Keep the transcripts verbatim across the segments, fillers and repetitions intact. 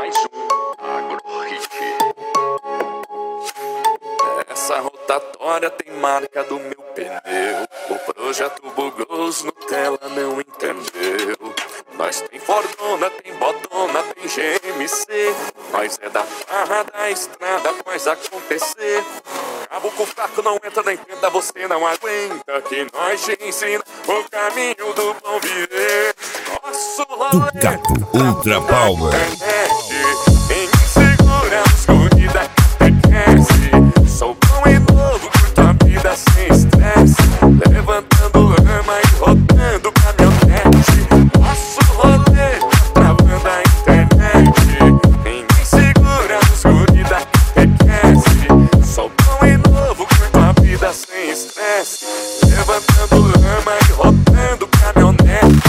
mais um AgroHit. Essa rotatória tem marca do meu pneu. O projeto Bugos Nutella não entendeu. Nós tem Fordona, tem Botona, tem G M C. Nós é da barra da estrada, faz acontecer. Caboclo fraco não entra na entenda, você não aguenta. Que nós te ensina o caminho do bom viver. Nosso rolê Ducato Ultra Power. em insegurança, corrida até cresce. Sou bom e novo, curto a vida sem estresse. Levantando lama e rodando caminhonete. Nosso rolê travando a internet. Em insegurança, corrida até cresce. Sou bom e novo, curto a vida sem estresse. Levantando lama e rodando caminhonete.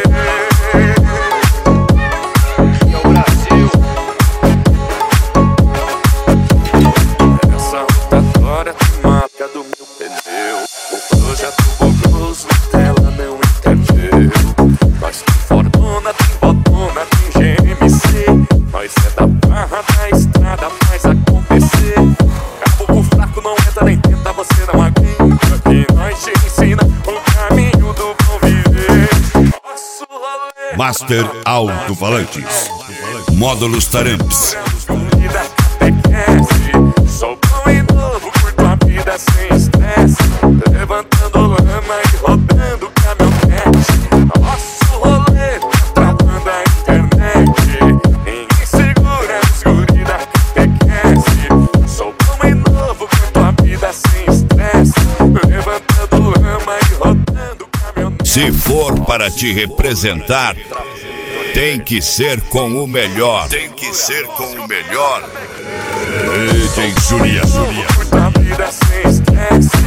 Master Alto-Falantes. Módulos Taramps. Sou bom e novo, curto a vida sem estresse. Levantando lama e rodando caminhonete. Nosso rolê travando a internet. Em insegurança, corrida enriquece. Sou bom e novo, curto a vida sem estresse. Levantando lama e rodando caminhonete. Se for para te representar, tem que ser com o melhor. Tem que ser com o melhor. D J Julia. Curto a vida sem estresse.